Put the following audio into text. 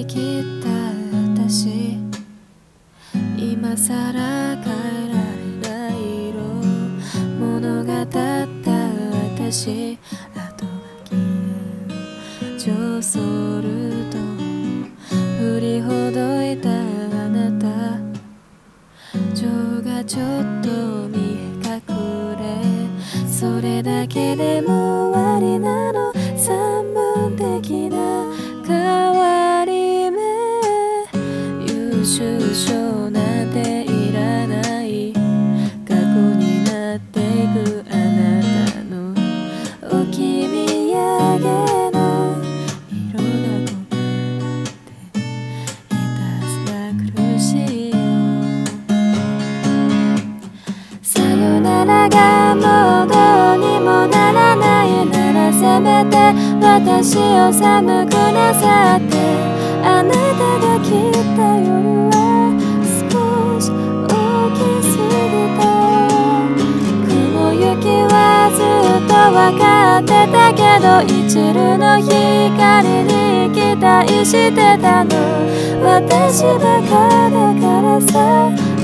り切った私、今さら変えられない色物語った私、後が消える上ソルト振りほどいたあなた、情がちょっと見隠れ、それだけでも終わりなの。三分的な変わり目、優秀賞なんていらない、過去になっていくあなたの置き土産の色が濃くてひたすら苦しいよ。さよならがもうどうにもならないなら、せめて私を寒くなさって、あなたが来た夜は少し大きすぎた。雲行きはずっと分かってたけど、一縷の光に期待してたの。私バカだからさ、